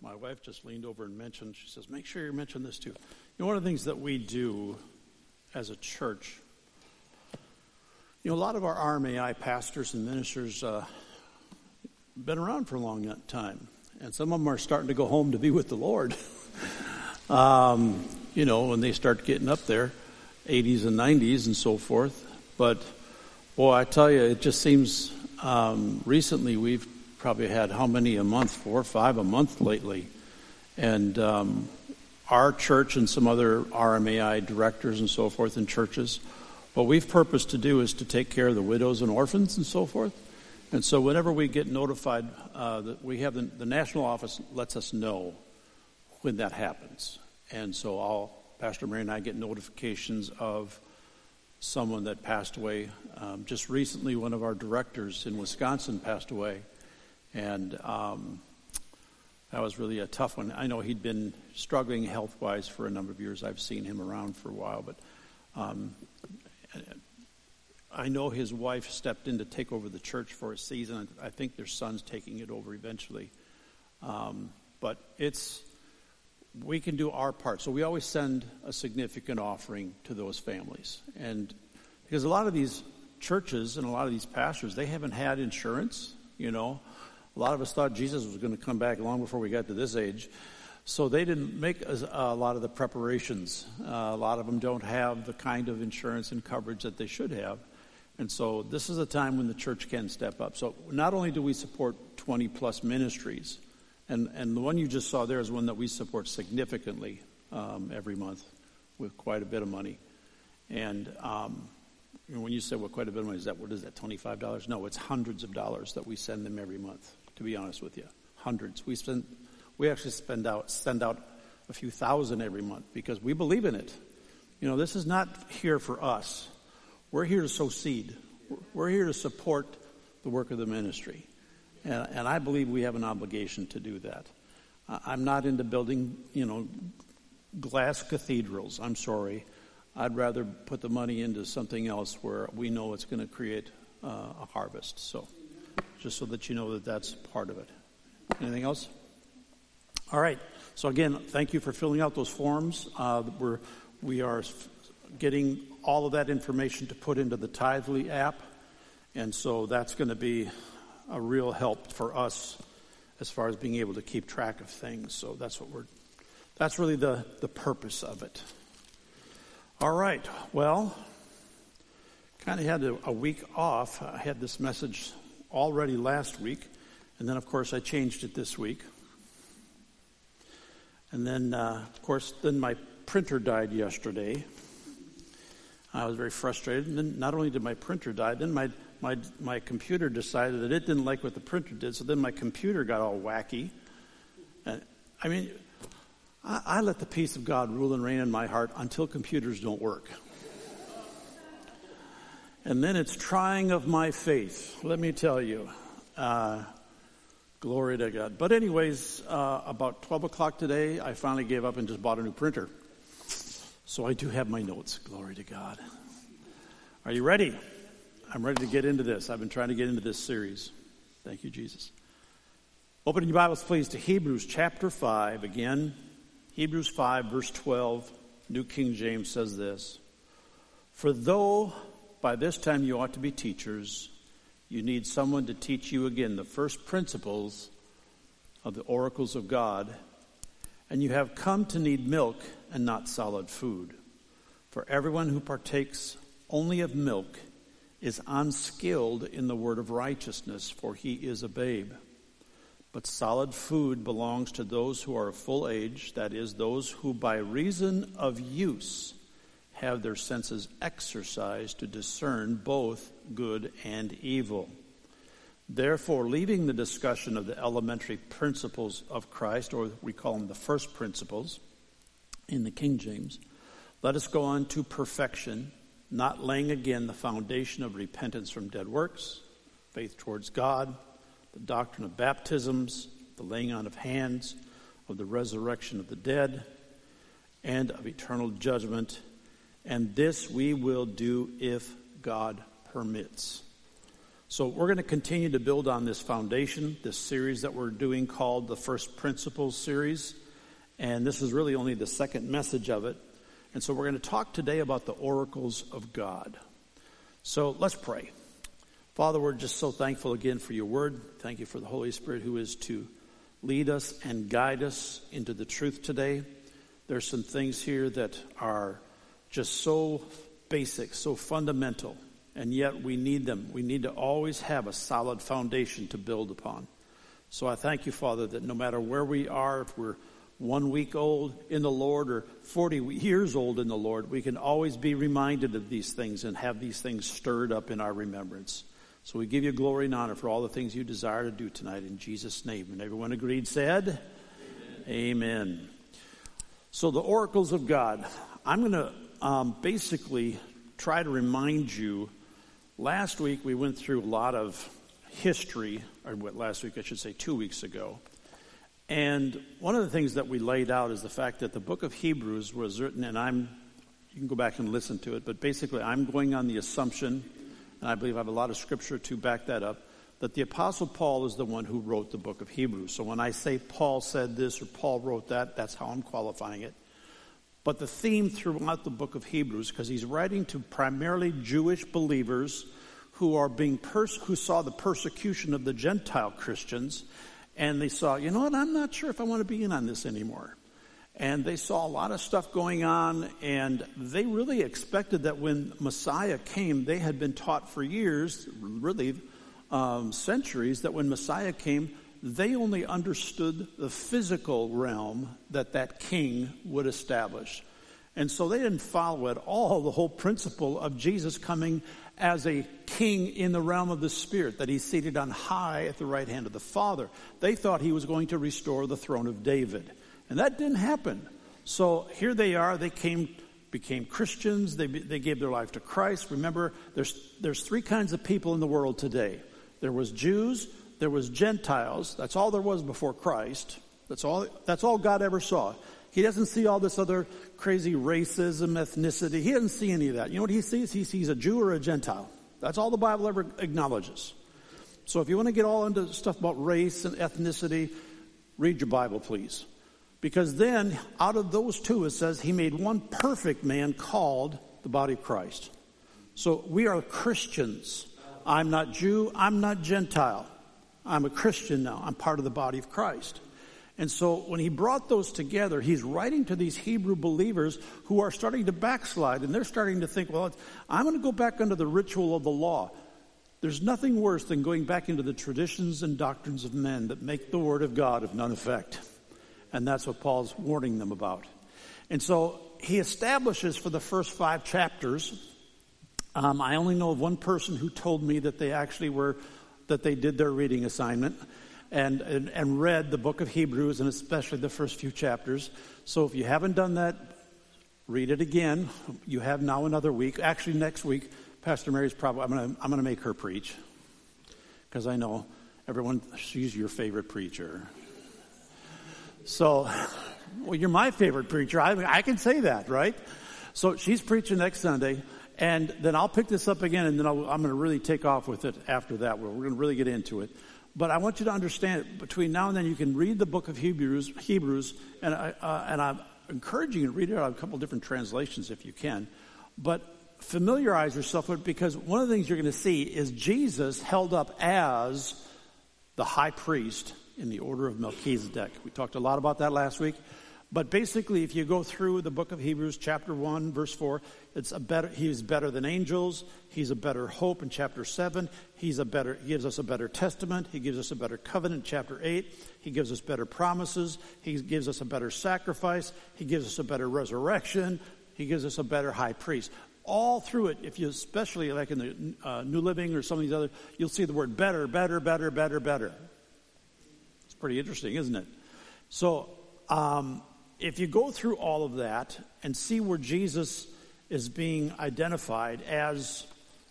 my wife just leaned over and mentioned, she says, make sure you mention this too. One of the things that we do as a church, a lot of our RMAI pastors and ministers been around for a long time. And some of them are starting to go home to be with the Lord. When they start getting up there, 80s and 90s and so forth. But, boy, I tell you, it just seems recently we've probably had how many a month? 4 or 5 a month lately. And our church and some other RMAI directors and so forth in churches, what we've purposed to do is to take care of the widows and orphans and so forth. And so whenever we get notified, that we have the national office lets us know when that happens. And so Pastor Mary and I get notifications of someone that passed away. Just recently, one of our directors in Wisconsin passed away. And that was really a tough one. I know he'd been struggling health-wise for a number of years. I've seen him around for a while. But I know his wife stepped in to take over the church for a season. I think their son's taking it over eventually. But we can do our part. So we always send a significant offering to those families. And because a lot of these churches and a lot of these pastors, they haven't had insurance, A lot of us thought Jesus was going to come back long before we got to this age. So they didn't make a lot of the preparations. A lot of them don't have the kind of insurance and coverage that they should have. And so this is a time when the church can step up. So not only do we support 20-plus ministries, and the one you just saw there is one that we support significantly every month with quite a bit of money. And when you say, quite a bit of money, what is that, $25? No, it's hundreds of dollars that we send them every month, to be honest with you. Hundreds. We actually send out a few thousand every month because we believe in it. This is not here for us. We're here to sow seed. We're here to support the work of the ministry. And I believe we have an obligation to do that. I'm not into building, glass cathedrals. I'm sorry. I'd rather put the money into something else where we know it's going to create a harvest. So just so that you know that that's part of it. Anything else? All right. So again, thank you for filling out those forms. We are getting all of that information to put into the Tithely app. And so that's going to be a real help for us as far as being able to keep track of things. So that's really the purpose of it. All right. Well, kind of had a week off. I had this message already last week. And then, of course, I changed it this week. And then, of course, my printer died yesterday. I was very frustrated. And then not only did my printer die, then my computer decided that it didn't like what the printer did. So then my computer got all wacky. And, I let the peace of God rule and reign in my heart until computers don't work. And then it's trying of my faith, let me tell you. Glory to God. But anyways, about 12 o'clock today, I finally gave up and just bought a new printer. So I do have my notes. Glory to God. Are you ready? I'm ready to get into this. I've been trying to get into this series. Thank you, Jesus. Open your Bibles, please, to Hebrews chapter 5 again. Hebrews 5, verse 12, New King James says this. For though by this time you ought to be teachers, you need someone to teach you again the first principles of the oracles of God, and you have come to need milk and not solid food. For everyone who partakes only of milk is unskilled in the word of righteousness, for he is a babe. But solid food belongs to those who are of full age, that is, those who by reason of use have their senses exercised to discern both good and evil. Therefore, leaving the discussion of the elementary principles of Christ, or we call them the first principles in the King James, let us go on to perfection, not laying again the foundation of repentance from dead works, faith towards God, the doctrine of baptisms, the laying on of hands, of the resurrection of the dead, and of eternal judgment. And this we will do if God permits. So we're going to continue to build on this foundation, this series that we're doing called the First Principles series. And this is really only the second message of it. And so we're going to talk today about the oracles of God. So let's pray. Father, we're just so thankful again for your word. Thank you for the Holy Spirit who is to lead us and guide us into the truth today. There's some things here that are just so basic, so fundamental. And yet we need them. We need to always have a solid foundation to build upon. So I thank you, Father, that no matter where we are, if we're 1 week old in the Lord or 40 years old in the Lord, we can always be reminded of these things and have these things stirred up in our remembrance. So we give you glory and honor for all the things you desire to do tonight in Jesus' name. And everyone agreed said, Amen. So the oracles of God. I'm going to basically try to remind you. Last week we went through a lot of history, or last week I should say 2 weeks ago. And one of the things that we laid out is the fact that the book of Hebrews was written, and you can go back and listen to it, but basically I'm going on the assumption, and I believe I have a lot of scripture to back that up, that the Apostle Paul is the one who wrote the book of Hebrews. So when I say Paul said this or Paul wrote that, that's how I'm qualifying it. But the theme throughout the book of Hebrews, because he's writing to primarily Jewish believers who are who saw the persecution of the Gentile Christians, and they saw, you know what, I'm not sure if I want to be in on this anymore. And they saw a lot of stuff going on, and they really expected that when Messiah came, they had been taught for years, really centuries, that when Messiah came, they only understood the physical realm that king would establish. And so they didn't follow at all the whole principle of Jesus coming as a king in the realm of the Spirit, that he's seated on high at the right hand of the Father. They thought he was going to restore the throne of David. And that didn't happen. So here they are. They became Christians. They gave their life to Christ. Remember, there's three kinds of people in the world today. There was Jews. There was Gentiles. That's all there was before Christ. That's all God ever saw. He doesn't see all this other crazy racism, ethnicity. He doesn't see any of that. You know what he sees? He sees a Jew or a Gentile. That's all the Bible ever acknowledges. So if you want to get all into stuff about race and ethnicity, read your Bible, please. Because then, out of those two, it says he made one perfect man called the body of Christ. So we are Christians. I'm not Jew. I'm not Gentile. I'm a Christian now. I'm part of the body of Christ. And so when he brought those together, he's writing to these Hebrew believers who are starting to backslide, and they're starting to think, well, I'm going to go back under the ritual of the law. There's nothing worse than going back into the traditions and doctrines of men that make the word of God of none effect. And that's what Paul's warning them about. And so he establishes for the first 5 chapters, I only know of one person who told me that they did their reading assignment and read the book of Hebrews, and especially the first few chapters. So if you haven't done that, read it again. You have now another week. Actually, next week, Pastor Mary's probably, I'm going to make her preach, because I know she's your favorite preacher. So, well, you're my favorite preacher. I can say that, right? So she's preaching next Sunday. And then I'll pick this up again, and then I'm going to really take off with it after that. We're going to really get into it. But I want you to understand, between now and then, you can read the book of Hebrews, and I'm encouraging you to read it out of a couple different translations if you can. But familiarize yourself with it, because one of the things you're going to see is Jesus held up as the high priest in the order of Melchizedek. We talked a lot about that last week. But basically, if you go through the book of Hebrews, chapter 1, verse 4, he's better than angels. He's a better hope in chapter 7. He gives us a better testament. He gives us a better covenant in chapter 8. He gives us better promises. He gives us a better sacrifice. He gives us a better resurrection. He gives us a better high priest. All through it, if you, especially like in the New Living or some of these other, you'll see the word better, better, better, better, better. It's pretty interesting, isn't it? So, if you go through all of that and see where Jesus is being identified as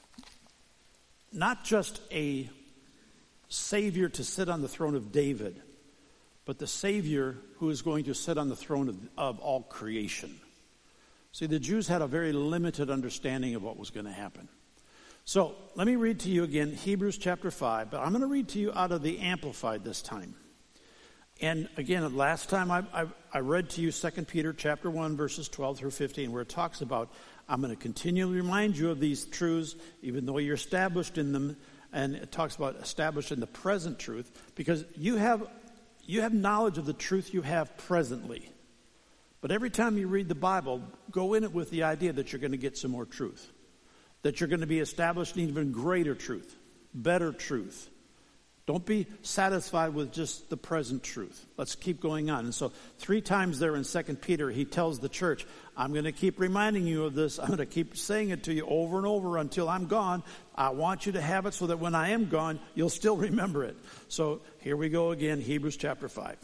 not just a Savior to sit on the throne of David, but the Savior who is going to sit on the throne of all creation. See, the Jews had a very limited understanding of what was going to happen. So let me read to you again Hebrews chapter 5, but I'm going to read to you out of the Amplified this time. And again, last time I read to you 2 Peter chapter 1, verses 12 through 15, where it talks about, I'm going to continually remind you of these truths, even though you're established in them. And it talks about established in the present truth, because you have knowledge of the truth you have presently. But every time you read the Bible, go in it with the idea that you're going to get some more truth, that you're going to be established in even greater truth, better truth. Don't be satisfied with just the present truth. Let's keep going on. And so 3 times there in 2 Peter, he tells the church, I'm going to keep reminding you of this. I'm going to keep saying it to you over and over until I'm gone. I want you to have it so that when I am gone, you'll still remember it. So here we go again, Hebrews chapter 5.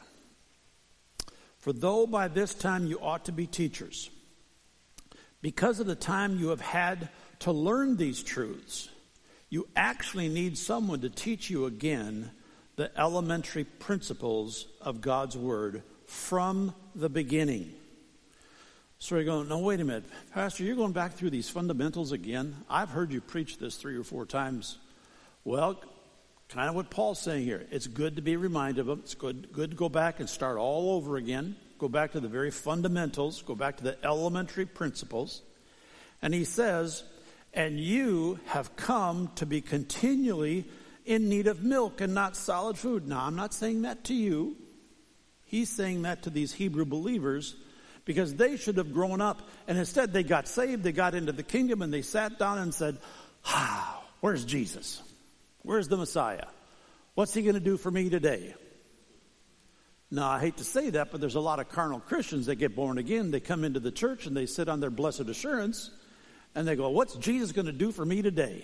For though by this time you ought to be teachers, because of the time you have had to learn these truths, you actually need someone to teach you again the elementary principles of God's Word from the beginning. So you're going, no, wait a minute. Pastor, you're going back through these fundamentals again? I've heard you preach this 3 or 4 times. Well, kind of what Paul's saying here. It's good to be reminded of them. It's good to go back and start all over again. Go back to the very fundamentals. Go back to the elementary principles. And he says, and you have come to be continually in need of milk and not solid food. Now, I'm not saying that to you. He's saying that to these Hebrew believers because they should have grown up. And instead, they got saved, they got into the kingdom, and they sat down and said, where's Jesus? Where's the Messiah? What's he going to do for me today? Now, I hate to say that, but there's a lot of carnal Christians that get born again. They come into the church and they sit on their blessed assurance. And they go, what's Jesus going to do for me today?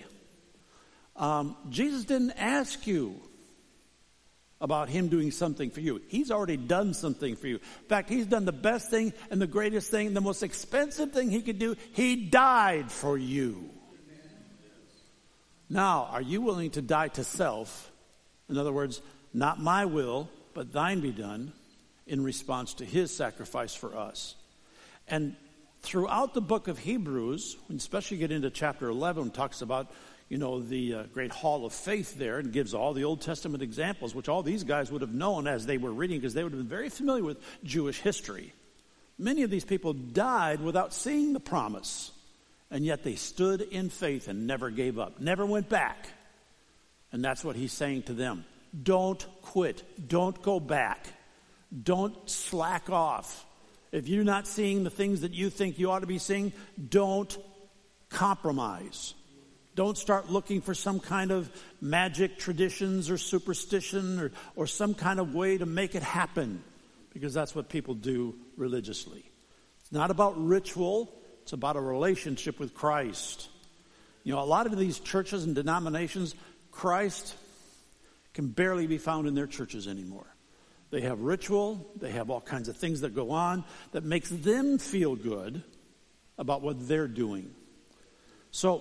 Jesus didn't ask you about him doing something for you. He's already done something for you. In fact, he's done the best thing and the greatest thing, the most expensive thing he could do. He died for you. Now, are you willing to die to self? In other words, not my will, but thine be done, in response to his sacrifice for us. And throughout the book of Hebrews, especially get into chapter 11, it talks about, the great hall of faith there, and gives all the Old Testament examples, which all these guys would have known as they were reading, because they would have been very familiar with Jewish history. Many of these people died without seeing the promise, and yet they stood in faith and never gave up, never went back. And that's what he's saying to them. Don't quit. Don't go back. Don't slack off. If you're not seeing the things that you think you ought to be seeing, don't compromise. Don't start looking for some kind of magic traditions or superstition or some kind of way to make it happen, because that's what people do religiously. It's not about ritual. It's about a relationship with Christ. A lot of these churches and denominations, Christ can barely be found in their churches anymore. They have ritual, they have all kinds of things that go on that makes them feel good about what they're doing. So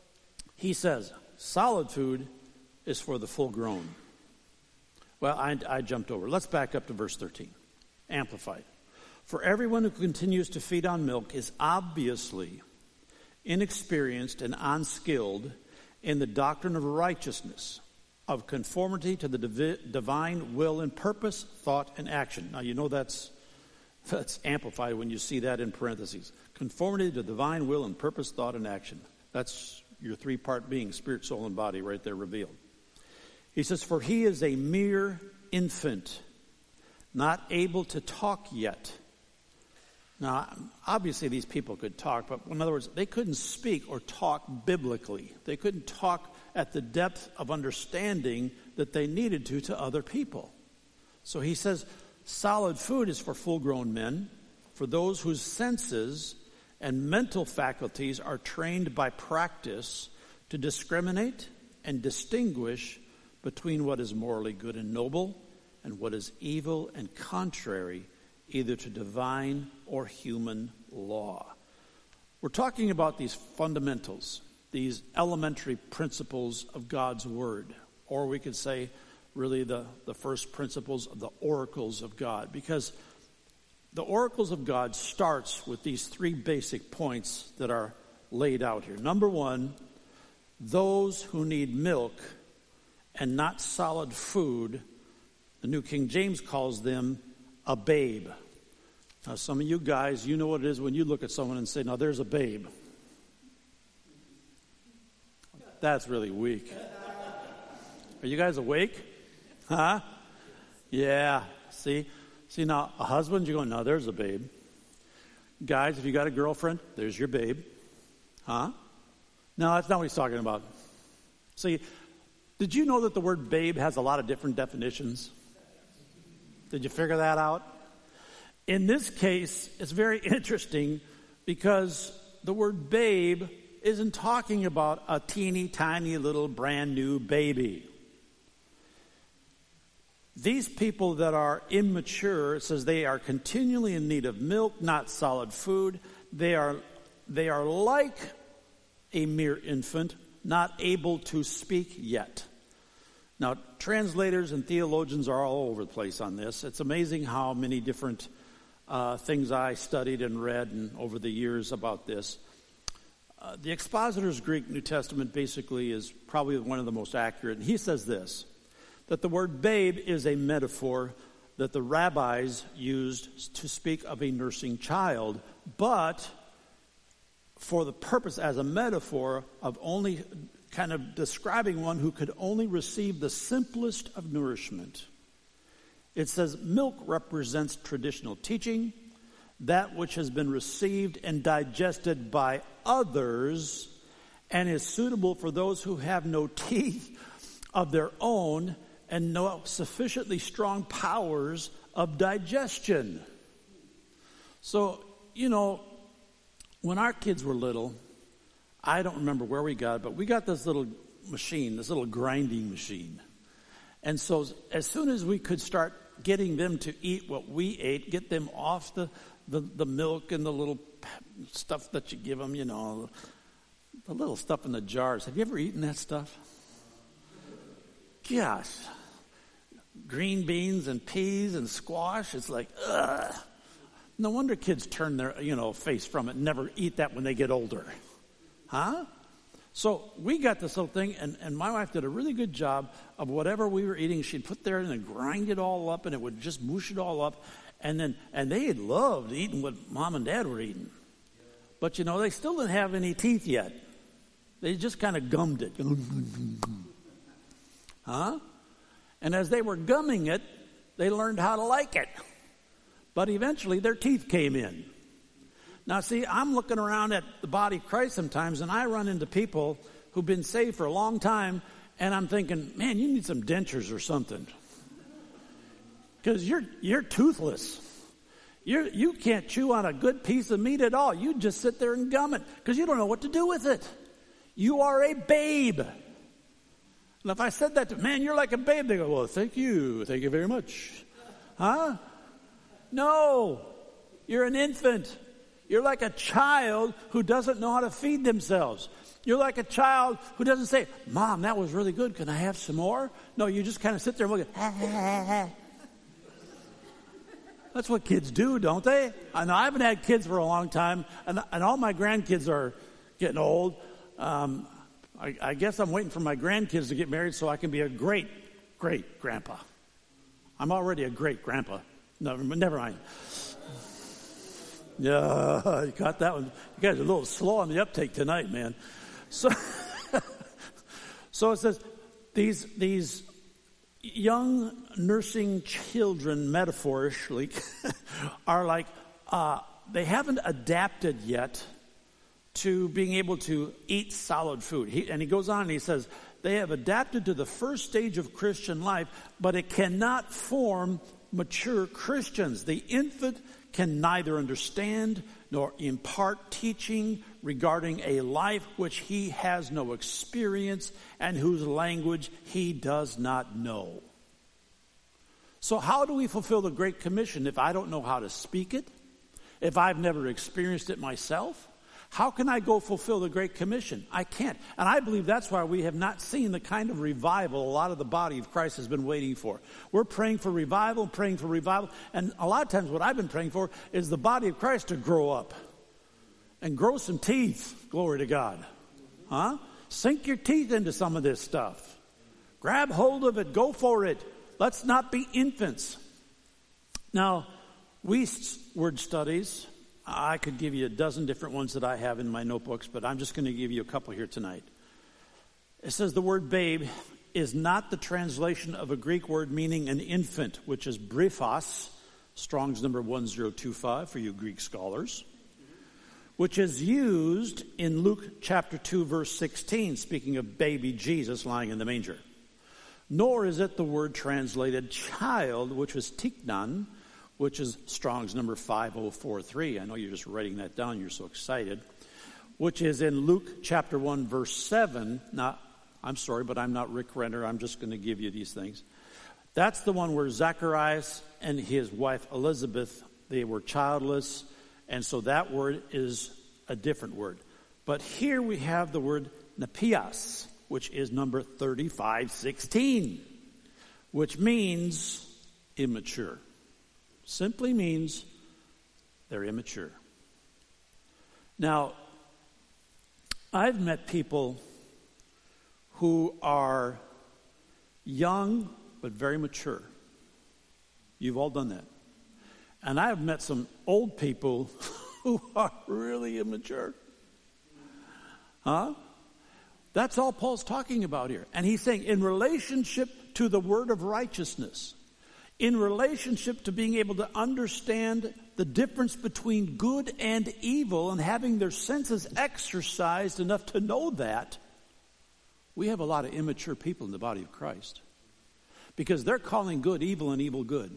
he says, solid food is for the full grown. Well, I jumped over. Let's back up to verse 13. Amplified. For everyone who continues to feed on milk is obviously inexperienced and unskilled in the doctrine of righteousness, of conformity to the divine will and purpose, thought, and action. Now, that's amplified when you see that in parentheses. Conformity to divine will and purpose, thought, and action. That's your 3-part being, spirit, soul, and body, right there revealed. He says, for he is a mere infant, not able to talk yet. Now, obviously these people could talk, but in other words, they couldn't speak or talk biblically. They couldn't talk at the depth of understanding that they needed to other people. So he says, solid food is for full-grown men, for those whose senses and mental faculties are trained by practice to discriminate and distinguish between what is morally good and noble and what is evil and contrary either to divine or human law. We're talking about these fundamentals, these elementary principles of God's Word, or we could say really the first principles of the oracles of God, because the oracles of God starts with these 3 basic points that are laid out here. Number 1, those who need milk and not solid food. The New King James calls them a babe. Now, some of you guys, you know what it is when you look at someone and say, now there's a babe. That's really weak. Are you guys awake? Huh? Yeah. See now, a husband, you're going, no, there's a babe. Guys, if you got a girlfriend, there's your babe. Huh? No, that's not what he's talking about. See, did you know that the word babe has a lot of different definitions? Did you figure that out? In this case, it's very interesting because the word babe isn't talking about a teeny tiny little brand new baby. These people that are immature, it says they are continually in need of milk, not solid food. They are like a mere infant, not able to speak yet. Now, translators and theologians are all over the place on this. It's amazing how many different things I studied and read and over the years about this. The Expositor's Greek New Testament basically is probably one of the most accurate. And he says this, that the word babe is a metaphor that the rabbis used to speak of a nursing child, but for the purpose as a metaphor of only kind of describing one who could only receive the simplest of nourishment. It says milk represents traditional teaching, that which has been received and digested by others and is suitable for those who have no teeth of their own and no sufficiently strong powers of digestion. So, when our kids were little, I don't remember where we got it, but we got this little machine, this little grinding machine. And so as soon as we could start getting them to eat what we ate, get them off the milk and the little stuff that you give them, the little stuff in the jars. Have you ever eaten that stuff? Gosh. Green beans and peas and squash. It's like, ugh. No wonder kids turn their, face from it and never eat that when they get older. Huh? So we got this little thing, and my wife did a really good job of whatever we were eating. She'd put there and then grind it all up, and it would just mush it all up. And they loved eating what Mom and Dad were eating. But, they still didn't have any teeth yet. They just kind of gummed it. Huh? And as they were gumming it, they learned how to like it. But eventually their teeth came in. Now, see, I'm looking around at the body of Christ sometimes, and I run into people who've been saved for a long time, and I'm thinking, man, you need some dentures or something. Because you're toothless. You can't chew on a good piece of meat at all. You just sit there and gum it because you don't know what to do with it. You are a babe. And if I said that to man, you're like a babe, they go, well, thank you very much. Huh? No, you're an infant. You're like a child who doesn't know how to feed themselves. You're like a child who doesn't say, Mom, that was really good. Can I have some more? No, you just kind of sit there and look at, That's what kids do, don't they? I know I haven't had kids for a long time, and all my grandkids are getting old. I guess I'm waiting for my grandkids to get married so I can be a great grandpa. I'm already a great grandpa. No, never mind. Yeah, you got that one. You guys are a little slow on the uptake tonight, man. So it says these young nursing children, metaphorically, are like they haven't adapted yet to being able to eat solid food. He goes on and he says, they have adapted to the first stage of Christian life, but it cannot form mature Christians. The infant can neither understand nor impart teaching regarding a life which he has no experience and whose language he does not know. So how do we fulfill the Great Commission if I don't know how to speak it? If I've never experienced it myself? How can I go fulfill the Great Commission? I can't. And I believe that's why we have not seen the kind of revival a lot of the body of Christ has been waiting for. We're praying for revival. And a lot of times what I've been praying for is the body of Christ to grow up and grow some teeth. Glory to God. Huh? Sink your teeth into some of this stuff. Grab hold of it. Go for it. Let's not be infants. Now, word studies, I could give you a dozen different ones that I have in my notebooks, but I'm just going to give you a couple here tonight. It says the word babe is not the translation of a Greek word meaning an infant, which is brephos, Strong's number 1025 for you Greek scholars, which is used in Luke chapter 2, verse 16, speaking of baby Jesus lying in the manger. Nor is it the word translated child, which was tiknan, which is Strong's number 5043. I know you're just writing that down. You're so excited. Which is in Luke chapter 1, verse 7. Now, I'm sorry, but I'm not Rick Renner. I'm just going to give you these things. That's the one where Zacharias and his wife Elizabeth, they were childless. And so that word is a different word. But here we have the word nepios, which is number 3516, which means immature. Simply means they're immature. Now, I've met people who are young but very mature. You've all done that. And I've met some old people who are really immature. Huh? That's all Paul's talking about here. And he's saying in relationship to the word of righteousness, in relationship to being able to understand the difference between good and evil and having their senses exercised enough to know that, we have a lot of immature people in the body of Christ. Because they're calling good evil and evil good.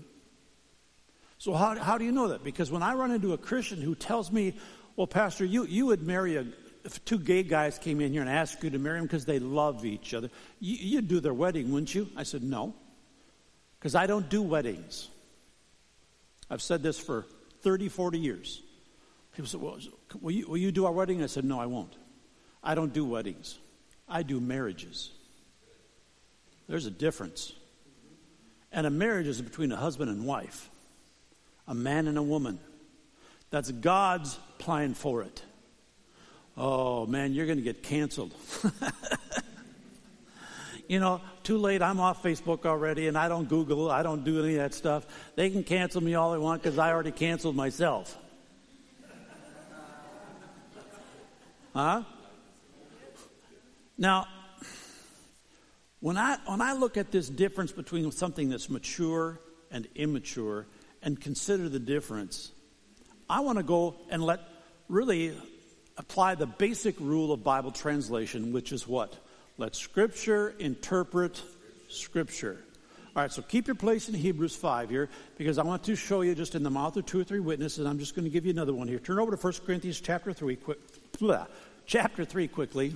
So how do you know that? Because when I run into a Christian who tells me, well, Pastor, you would marry if two gay guys came in here and asked you to marry them because they love each other, you'd do their wedding, wouldn't you? I said, no. Because I don't do weddings. I've said this for 30, 40 years. People say, well, will you do our wedding? I said, no, I won't. I don't do weddings. I do marriages. There's a difference. And a marriage is between a husband and wife. A man and a woman. That's God's plan for it. Oh, man, you're going to get canceled. You know, too late. I'm off Facebook already, and I don't Google. I don't do any of that stuff. They can cancel me all they want because I already canceled myself. Huh? Now, when I look at this difference between something that's mature and immature and consider the difference, I want to go and really apply the basic rule of Bible translation, which is what? Let Scripture interpret Scripture. All right, so keep your place in Hebrews 5 here, because I want to show you just in the mouth of two or three witnesses. I'm just going to give you another one here. Turn over to 1 Corinthians chapter 3 quickly.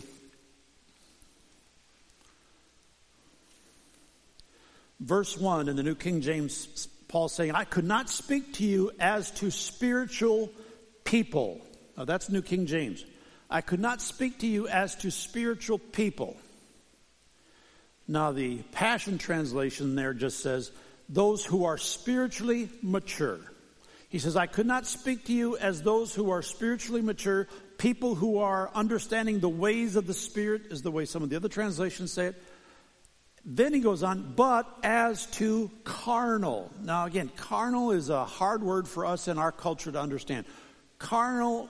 Verse 1 in the New King James, Paul saying, I could not speak to you as to spiritual people. Now that's New King James. I could not speak to you as to spiritual people. Now the Passion Translation there just says, those who are spiritually mature. He says, I could not speak to you as those who are spiritually mature, people who are understanding the ways of the Spirit, is the way some of the other translations say it. Then he goes on, but as to carnal. Now again, carnal is a hard word for us in our culture to understand. Carnal,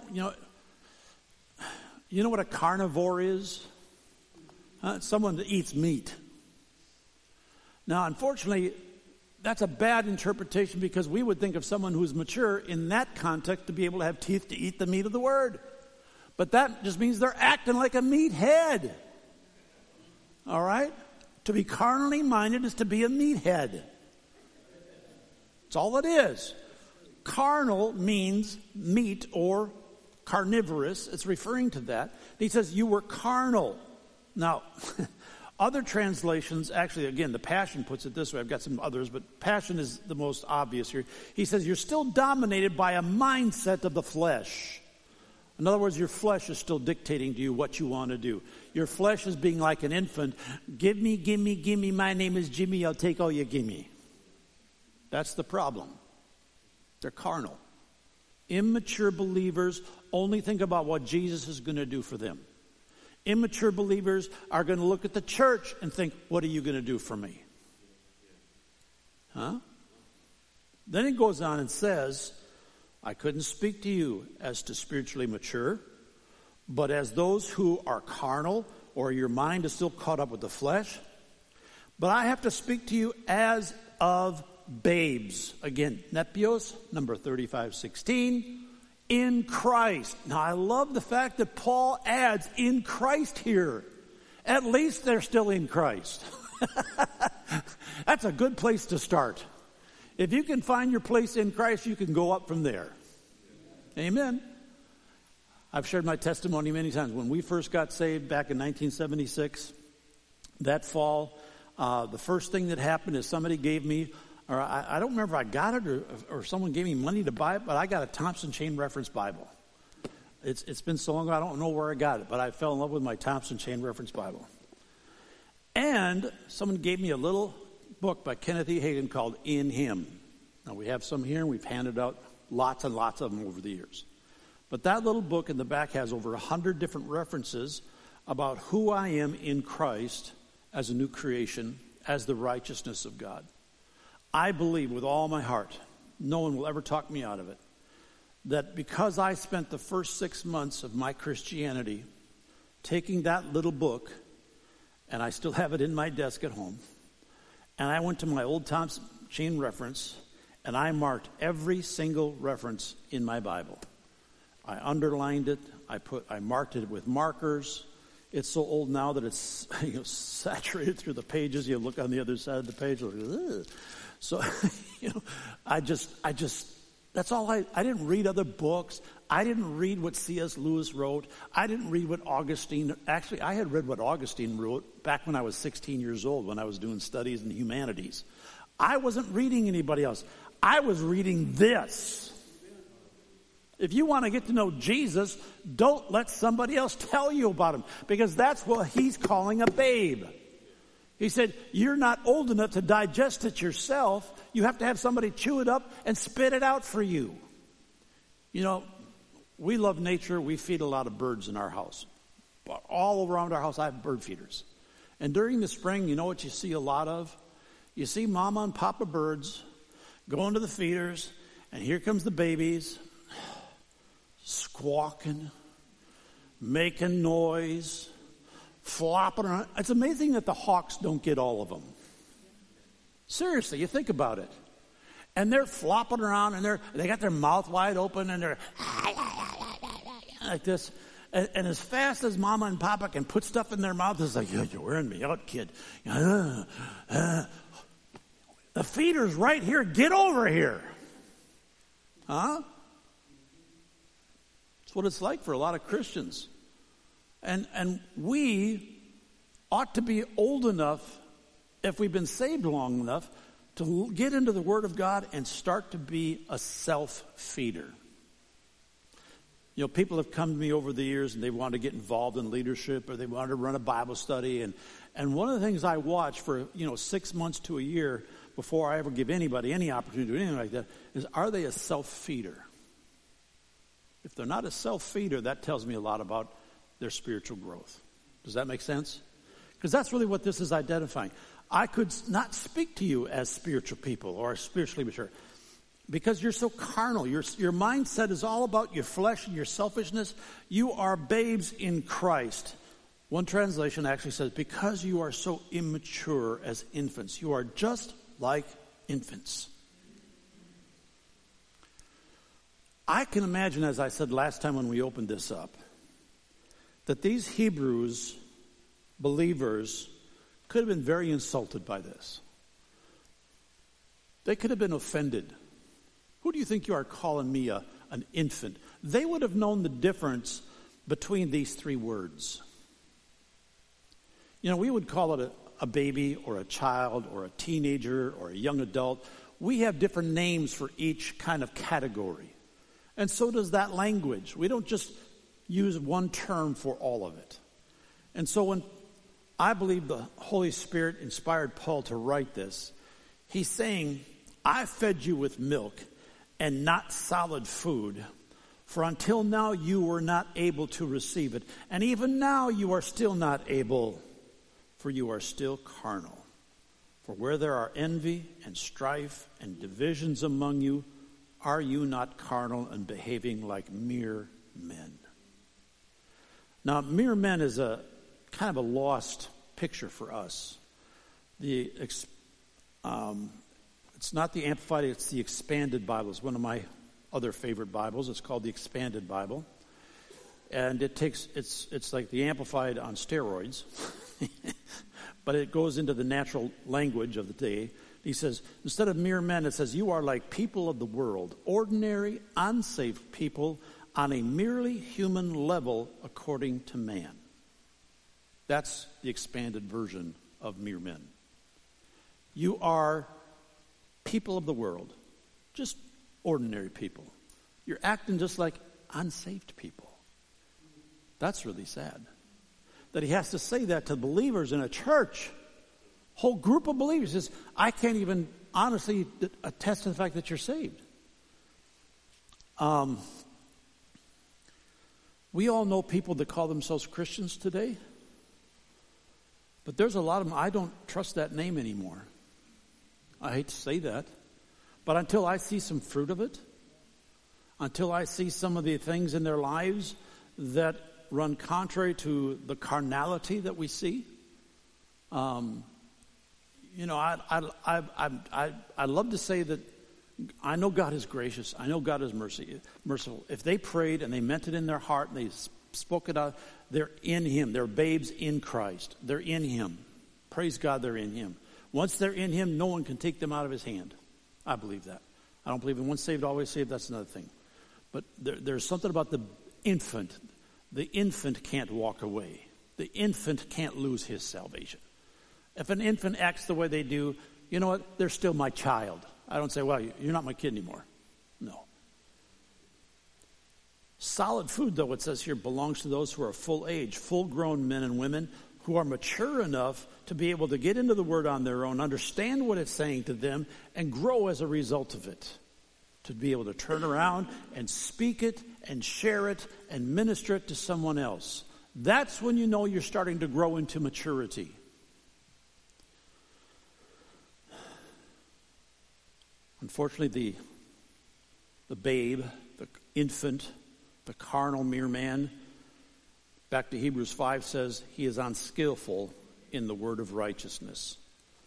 you know what a carnivore is? Someone that eats meat. Now, unfortunately, that's a bad interpretation because we would think of someone who's mature in that context to be able to have teeth to eat the meat of the word. But that just means they're acting like a meathead. All right? To be carnally minded is to be a meathead. That's all it is. Carnal means meat or carnivorous. It's referring to that. He says, you were carnal. Now, other translations, actually, again, the Passion puts it this way. I've got some others, but Passion is the most obvious here. He says, you're still dominated by a mindset of the flesh. In other words, your flesh is still dictating to you what you want to do. Your flesh is being like an infant. Give me, my name is Jimmy, I'll take all you give me. That's the problem. They're carnal. Immature believers only think about what Jesus is going to do for them. Immature believers are going to look at the church and think, what are you going to do for me? Huh? Then it goes on and says, I couldn't speak to you as to spiritually mature, but as those who are carnal, or your mind is still caught up with the flesh. But I have to speak to you as of babes. Again, Nepios, number 3516. In Christ. Now, I love the fact that Paul adds in Christ here. At least they're still in Christ. That's a good place to start. If you can find your place in Christ, you can go up from there. Amen. I've shared my testimony many times. When we first got saved back in 1976, that fall, the first thing that happened is somebody gave me, or I don't remember if I got it or someone gave me money to buy it, but I got a Thompson Chain Reference Bible. It's been so long ago, I don't know where I got it, but I fell in love with my Thompson Chain Reference Bible. And someone gave me a little book by Kenneth E. Hagin called In Him. Now, we have some here, and we've handed out lots and lots of them over the years. But that little book in the back has over 100 different references about who I am in Christ as a new creation, as the righteousness of God. I believe with all my heart, no one will ever talk me out of it, that because I spent the first 6 months of my Christianity taking that little book, and I still have it in my desk at home, and I went to my old Thompson Chain Reference, and I marked every single reference in my Bible. I underlined it. I marked it with markers. It's so old now that it's saturated through the pages. You look on the other side of the page, like, ugh. So, that's all I didn't read other books. I didn't read what C.S. Lewis wrote. I didn't read what actually I had read what Augustine wrote back when I was 16 years old, when I was doing studies in the humanities. I wasn't reading anybody else. I was reading this. If you want to get to know Jesus, don't let somebody else tell you about him, because that's what he's calling a babe. He said, you're not old enough to digest it yourself. You have to have somebody chew it up and spit it out for you. You know, we love nature. We feed a lot of birds in our house. All around our house, I have bird feeders. And during the spring, you know what you see a lot of? You see mama and papa birds going to the feeders, and here comes the babies, squawking, making noise, flopping around. It's amazing that the hawks don't get all of them. Seriously, you think about it. And they're flopping around, and they got their mouth wide open, and they're like this. And as fast as mama and papa can put stuff in their mouth, it's like, you're wearing me out, kid. The feeder's right here. Get over here. Huh? That's what it's like for a lot of Christians. And we ought to be old enough, if we've been saved long enough, to get into the Word of God and start to be a self-feeder. You know, people have come to me over the years and they want to get involved in leadership, or they want to run a Bible study. And one of the things I watch for, 6 months to a year before I ever give anybody any opportunity to do anything like that is, are they a self-feeder? If they're not a self-feeder, that tells me a lot about their spiritual growth. Does that make sense? Because that's really what this is identifying. I could not speak to you as spiritual people or spiritually mature because you're so carnal. Your mindset is all about your flesh and your selfishness. You are babes in Christ. One translation actually says, because you are so immature as infants, you are just like infants. I can imagine, as I said last time when we opened this up, that these Hebrews believers could have been very insulted by this. They could have been offended. Who do you think you are calling me an infant? They would have known the difference between these three words. We would call it a baby or a child or a teenager or a young adult. We have different names for each kind of category. And so does that language. We don't just use one term for all of it. And so when I believe the Holy Spirit inspired Paul to write this, he's saying, I fed you with milk and not solid food, For until now you were not able to receive it. And even now you are still not able, for you are still carnal. For where there are envy and strife and divisions among you, are you not carnal and behaving like mere men? Now, mere men is a kind of a lost picture for us. It's not the Amplified, it's the Expanded Bible. It's one of my other favorite Bibles. It's called the Expanded Bible. And it's like the Amplified on steroids. But it goes into the natural language of the day. He says, instead of mere men, it says, you are like people of the world, ordinary, unsaved people on a merely human level according to man. That's the expanded version of mere men. You are people of the world, just ordinary people. You're acting just like unsaved people. That's really sad. That he has to say that to believers in a church, whole group of believers. He says, I can't even honestly attest to the fact that you're saved. We all know people that call themselves Christians today, but there's a lot of them, I don't trust that name anymore. I hate to say that, but until I see some fruit of it, until I see some of the things in their lives that run contrary to the carnality that we see, I love to say that I know God is gracious. I know God is merciful. If they prayed and they meant it in their heart and they spoke it out, they're in Him. They're babes in Christ. They're in Him. Praise God, they're in Him. Once they're in Him, no one can take them out of His hand. I believe that. I don't believe in once saved, always saved. That's another thing. But there's something about the infant. The infant can't walk away. The infant can't lose his salvation. If an infant acts the way they do, you know what? They're still my child. I don't say, well, you're not my kid anymore. No. Solid food, though, it says here, belongs to those who are full age, full-grown men and women who are mature enough to be able to get into the Word on their own, understand what it's saying to them, and grow as a result of it. To be able to turn around and speak it and share it and minister it to someone else. That's when you know you're starting to grow into maturity. Unfortunately, the babe, the infant, the carnal mere man, back to Hebrews 5 says, he is unskillful in the word of righteousness.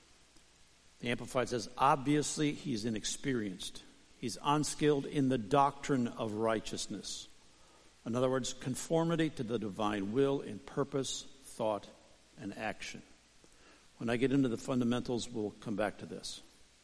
The Amplified says, obviously he's inexperienced. He's unskilled in the doctrine of righteousness. In other words, conformity to the divine will in purpose, thought, and action. When I get into the fundamentals, we'll come back to this.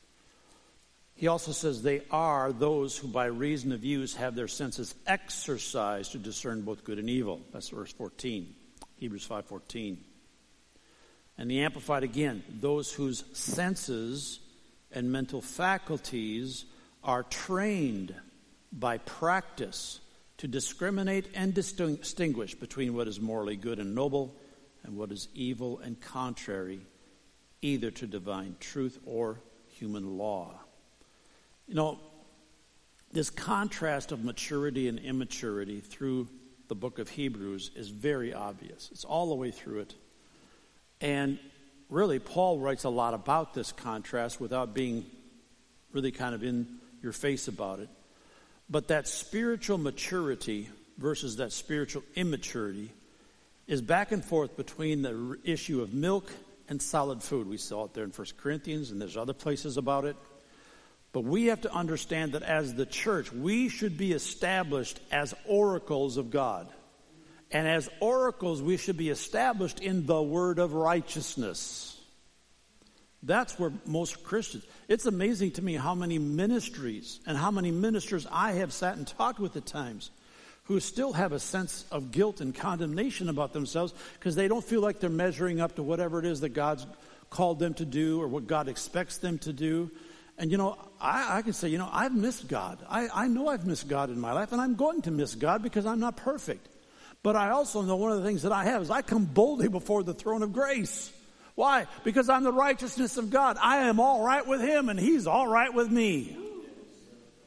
He also says they are those who by reason of use have their senses exercised to discern both good and evil. That's verse 14, Hebrews 5:14. And the Amplified again, those whose senses and mental faculties are trained by practice to discriminate and distinguish between what is morally good and noble and what is evil and contrary, either to divine truth or human law. You know, this contrast of maturity and immaturity through the book of Hebrews is very obvious. It's all the way through it. And really, Paul writes a lot about this contrast without being really kind of in your face about it. But that spiritual maturity versus that spiritual immaturity is back and forth between the issue of milk and solid food. We saw it there in 1 Corinthians, and there's other places about it. But we have to understand that as the church, we should be established as oracles of God. And as oracles, we should be established in the word of righteousness. That's where most Christians, it's amazing to me how many ministries and how many ministers I have sat and talked with at times who still have a sense of guilt and condemnation about themselves because they don't feel like they're measuring up to whatever it is that God's called them to do or what God expects them to do. And, you know, I can say, you know, I've missed God. I know I've missed God in my life, and I'm going to miss God because I'm not perfect. But I also know one of the things that I have is I come boldly before the throne of grace. Why? Because I'm the righteousness of God. I am all right with Him, and He's all right with me.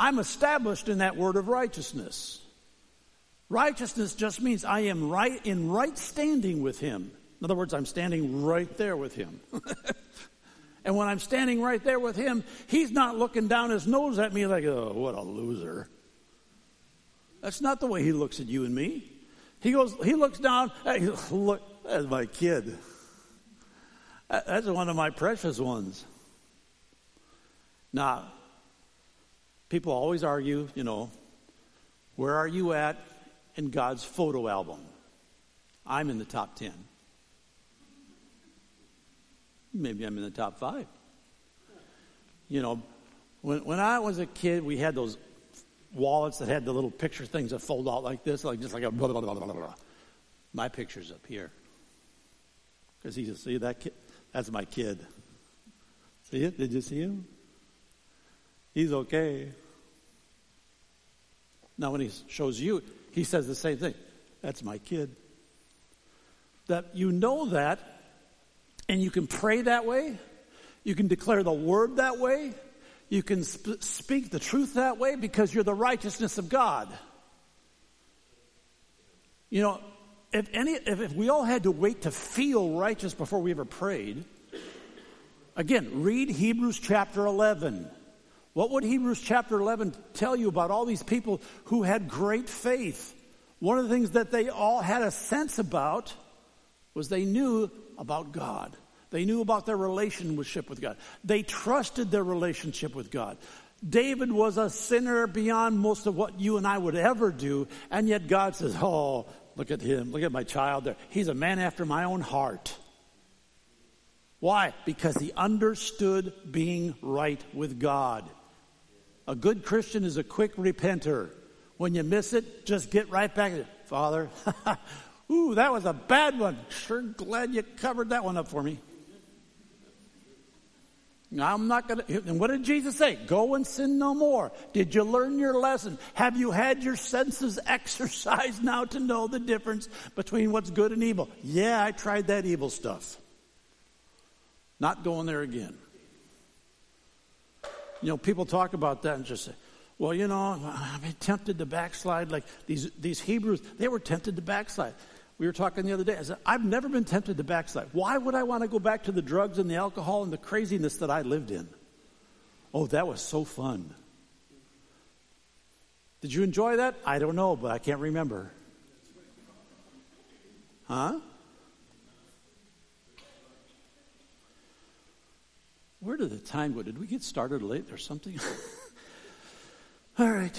I'm established in that word of righteousness. Righteousness just means I am right in right standing with him. In other words, I'm standing right there with him. And when I'm standing right there with him, he's not looking down his nose at me like, oh, what a loser. That's not the way he looks at you and me. He looks down, hey, look, that's my kid. That's one of my precious ones. Now, people always argue, where are you at in God's photo album? I'm in the top 10. Maybe I'm in the top 5. When I was a kid, we had those wallets that had the little picture things that fold out like this, just like a blah, blah, blah, blah, blah. My picture's up here. Because he just, see that kid? That's my kid. See it? Did you see him? He's okay. Now when he shows you, he says the same thing. That's my kid. That you know that, and you can pray that way. You can declare the word that way. You can speak the truth that way because you're the righteousness of God. If we all had to wait to feel righteous before we ever prayed, again, read Hebrews chapter 11. What would Hebrews chapter 11 tell you about all these people who had great faith? One of the things that they all had a sense about was they knew about God. They knew about their relationship with God. They trusted their relationship with God. David was a sinner beyond most of what you and I would ever do, and yet God says, oh, look at him. Look at my child there. He's a man after my own heart. Why? Because he understood being right with God. A good Christian is a quick repenter. When you miss it, just get right back. Father, ooh, that was a bad one. Sure glad you covered that one up for me. I'm not going to. And what did Jesus say? Go and sin no more. Did you learn your lesson? Have you had your senses exercised now to know the difference between what's good and evil? Yeah, I tried that evil stuff. Not going there again. People talk about that and just say, well, I've been tempted to backslide. Like these Hebrews, they were tempted to backslide. We were talking the other day. I said, I've never been tempted to backslide. Why would I want to go back to the drugs and the alcohol and the craziness that I lived in? Oh, that was so fun. Did you enjoy that? I don't know, but I can't remember. Huh? Where did the time go? Did we get started late or something? All right.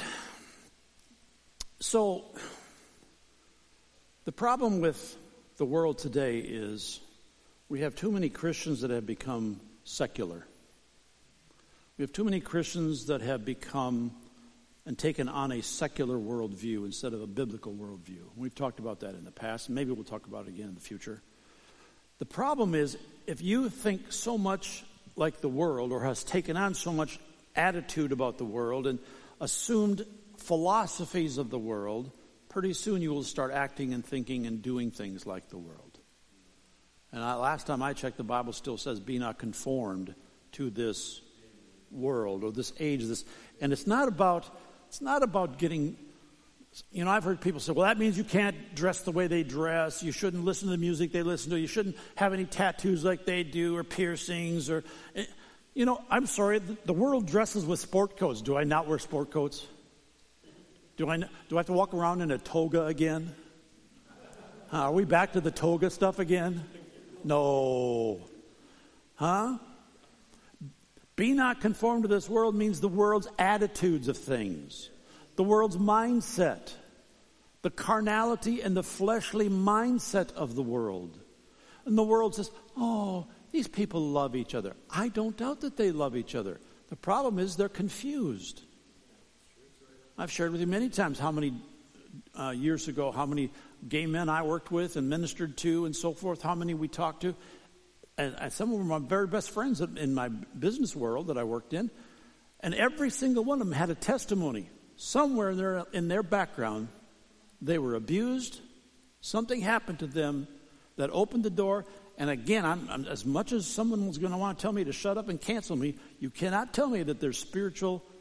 So, the problem with the world today is we have too many Christians that have become secular. We have too many Christians that have become and taken on a secular worldview instead of a biblical worldview. We've talked about that in the past. Maybe we'll talk about it again in the future. The problem is if you think so much like the world or has taken on so much attitude about the world and assumed philosophies of the world, pretty soon you will start acting and thinking and doing things like the world. And last time I checked, the Bible still says, be not conformed to this world or this age. And it's not about getting, I've heard people say, well, that means you can't dress the way they dress. You shouldn't listen to the music they listen to. You shouldn't have any tattoos like they do or piercings or, I'm sorry, the world dresses with sport coats. Do I not wear sport coats? Do I have to walk around in a toga again? Are we back to the toga stuff again? No. Huh? Be not conformed to this world means the world's attitudes of things, the world's mindset, the carnality and the fleshly mindset of the world. And the world says, oh, these people love each other. I don't doubt that they love each other. The problem is they're confused. I've shared with you many times how many years ago, how many gay men I worked with and ministered to and so forth, how many we talked to. And some of them are my very best friends in my business world that I worked in. And every single one of them had a testimony. Somewhere in their background, they were abused. Something happened to them that opened the door. And again, I'm as much as someone was going to want to tell me to shut up and cancel me, you cannot tell me that their spiritual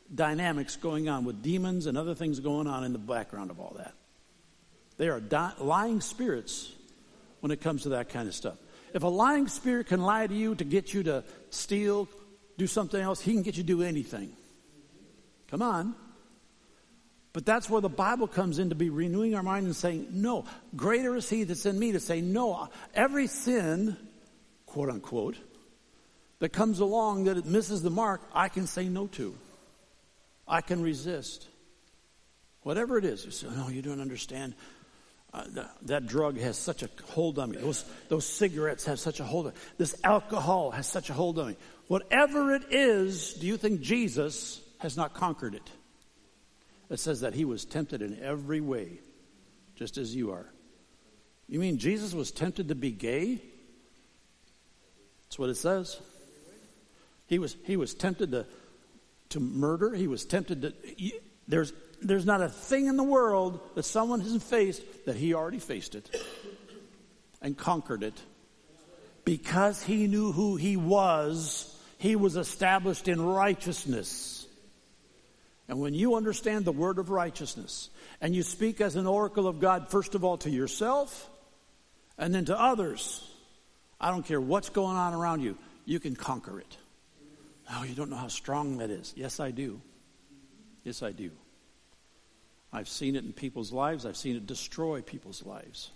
dynamics going on with demons and other things going on in the background of all that. They are lying spirits when it comes to that kind of stuff. If a lying spirit can lie to you to get you to steal, do something else, he can get you to do anything. Come on. But that's where the Bible comes in, to be renewing our mind and saying, no, greater is he that's in me, to say, no, every sin, quote unquote, that comes along that it misses the mark, I can say no to. I can resist. Whatever it is. You say, no, you don't understand. That drug has such a hold on me. Those cigarettes have such a hold on me. This alcohol has such a hold on me. Whatever it is, do you think Jesus has not conquered it? It says that he was tempted in every way, just as you are. You mean Jesus was tempted to be gay? That's what it says. He was tempted to murder. He was tempted to... There's not a thing in the world that someone hasn't faced that he already faced it and conquered it. Because he knew who he was established in righteousness. And when you understand the word of righteousness and you speak as an oracle of God, first of all to yourself and then to others, I don't care what's going on around you, you can conquer it. Oh, you don't know how strong that is. Yes, I do. Yes, I do. I've seen it in people's lives. I've seen it destroy people's lives.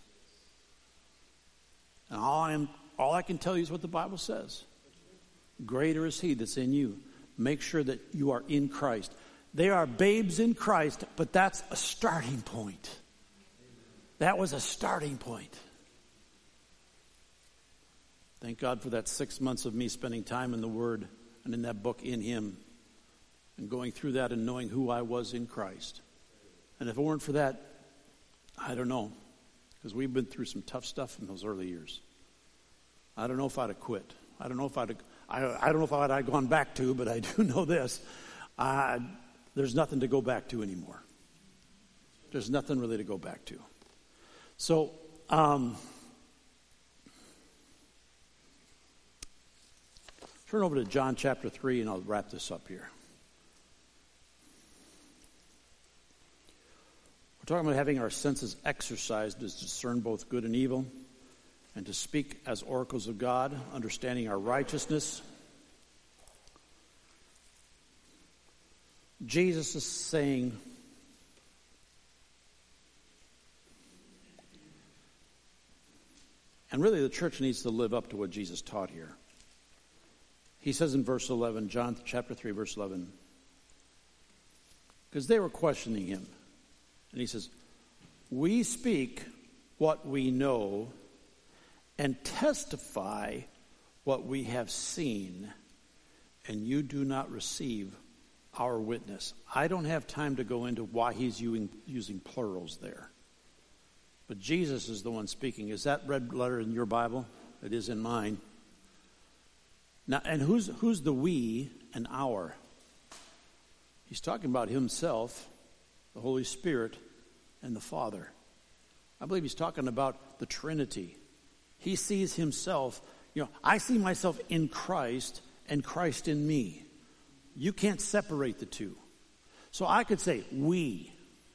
And all I can tell you is what the Bible says. Greater is he that's in you. Make sure that you are in Christ. They are babes in Christ, but that's a starting point. That was a starting point. Thank God for that 6 months of me spending time in the Word and in that book, In Him, and going through that and knowing who I was in Christ. And if it weren't for that, I don't know, because we've been through some tough stuff in those early years. I don't know if I'd have quit. I don't know if I'd have gone back to, but I do know this. There's nothing to go back to anymore. There's nothing really to go back to. So, turn over to John chapter 3, and I'll wrap this up here. We're talking about having our senses exercised to discern both good and evil, and to speak as oracles of God, understanding our righteousness. Jesus is saying, and really the church needs to live up to what Jesus taught here. He says in verse 11, John chapter 3, verse 11, because they were questioning him. And he says, we speak what we know and testify what we have seen, and you do not receive our witness. I don't have time to go into why he's using plurals there. But Jesus is the one speaking. Is that red letter in your Bible? It is in mine. Now, and who's the we and our? He's talking about himself, the Holy Spirit, and the Father. I believe he's talking about the Trinity. He sees himself, I see myself in Christ and Christ in me. You can't separate the two. So I could say we,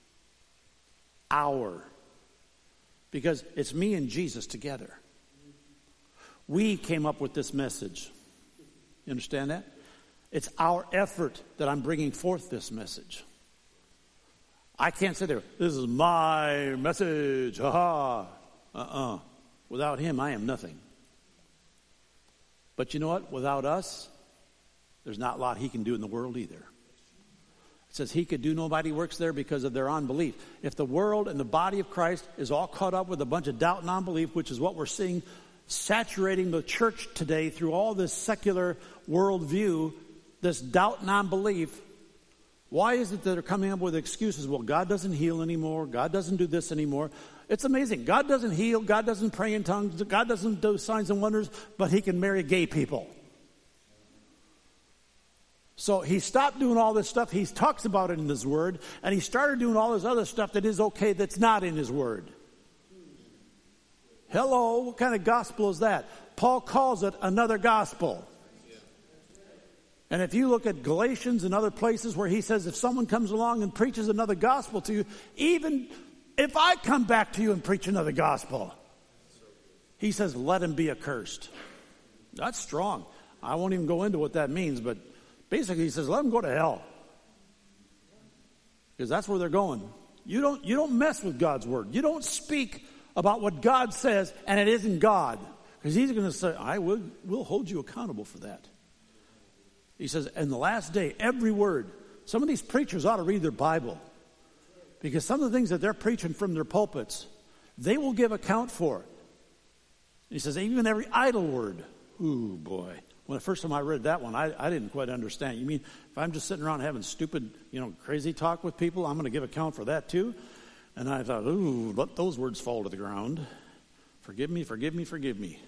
our, because it's me and Jesus together. We came up with this message. You understand that? It's our effort that I'm bringing forth this message. I can't sit there, this is my message, ha-ha. Without him, I am nothing. But you know what? Without us, there's not a lot he can do in the world either. It says he could do no mighty works there because of their unbelief. If the world and the body of Christ is all caught up with a bunch of doubt and unbelief, which is what we're seeing saturating the church today through all this secular worldview, this doubt and unbelief, why is it that they're coming up with excuses? Well, God doesn't heal anymore. God doesn't do this anymore. It's amazing. God doesn't heal. God doesn't pray in tongues. God doesn't do signs and wonders, but he can marry gay people. So he stopped doing all this stuff. He talks about it in his word, and he started doing all this other stuff that is okay that's not in his word. Hello, what kind of gospel is that? Paul calls it another gospel. And if you look at Galatians and other places where he says if someone comes along and preaches another gospel to you, even if I come back to you and preach another gospel, he says, let him be accursed. That's strong. I won't even go into what that means, but basically he says, let them go to hell. Because that's where they're going. You don't mess with God's word. You don't speak about what God says and it isn't God. Because he's going to say, we'll hold you accountable for that. He says, in the last day, every word. Some of these preachers ought to read their Bible. Because some of the things that they're preaching from their pulpits, they will give account for. He says, even every idle word. Ooh, boy. When the first time I read that one, I didn't quite understand. You mean if I'm just sitting around having stupid, crazy talk with people, I'm going to give account for that too? And I thought, ooh, let those words fall to the ground. Forgive me, forgive me, forgive me.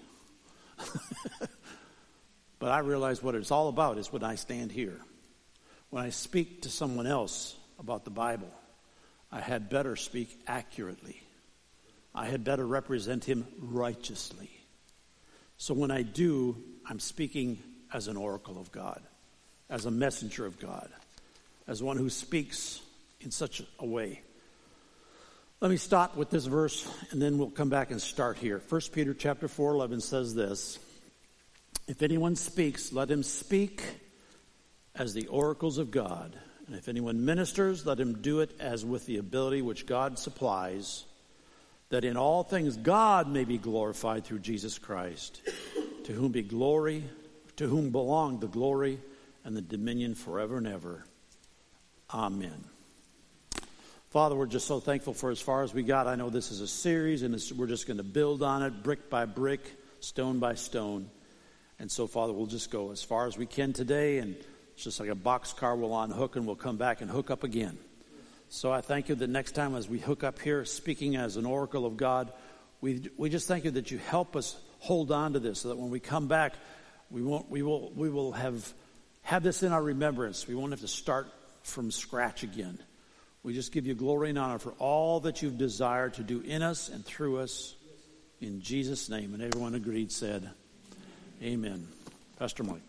But I realize what it's all about is when I stand here. When I speak to someone else about the Bible, I had better speak accurately. I had better represent him righteously. So when I do, I'm speaking as an oracle of God, as a messenger of God, as one who speaks in such a way. Let me stop with this verse, and then we'll come back and start here. 1 Peter chapter 4:11 says this, if anyone speaks, let him speak as the oracles of God. And if anyone ministers, let him do it as with the ability which God supplies, that in all things God may be glorified through Jesus Christ, to whom belong the glory and the dominion forever and ever. Amen. Father, we're just so thankful for as far as we got. I know this is a series, and we're just going to build on it brick by brick, stone by stone. And so, Father, we'll just go as far as we can today, and it's just like a boxcar we'll unhook, and we'll come back and hook up again. So I thank you that next time as we hook up here, speaking as an oracle of God, we just thank you that you help us hold on to this, so that when we come back, we will have this in our remembrance. We won't have to start from scratch again. We just give you glory and honor for all that you've desired to do in us and through us. In Jesus' name. And everyone agreed, said, amen. Pastor Mike.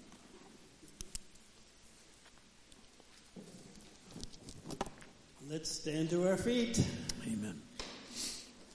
Let's stand to our feet. Amen.